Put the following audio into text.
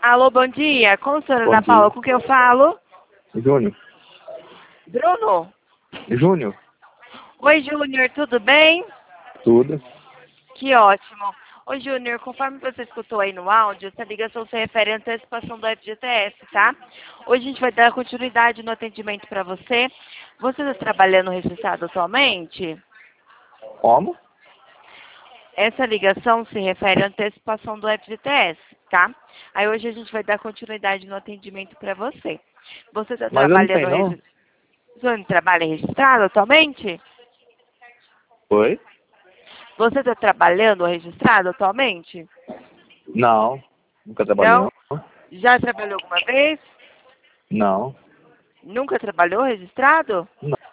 Alô, bom dia. Com a senhora Bom Ana dia. Paula, com quem eu falo? Júnior. Bruno? Júnior. Oi, Júnior, tudo bem? Tudo. Que ótimo. Oi, Júnior, conforme você escutou aí no áudio, essa ligação se refere à antecipação do FGTS, tá? Hoje a gente vai dar continuidade no atendimento para você. Você está trabalhando registrado atualmente? Como? Essa ligação se refere à antecipação do FGTS, tá? Aí hoje a gente vai dar continuidade no atendimento para você. Você está Mas eu não trabalhando tenho, não. Você não trabalha registrado atualmente? Oi? Você está trabalhando registrado atualmente? Não. Nunca trabalhei, Não? não. Já trabalhou alguma vez? Não. Nunca trabalhou registrado? Não.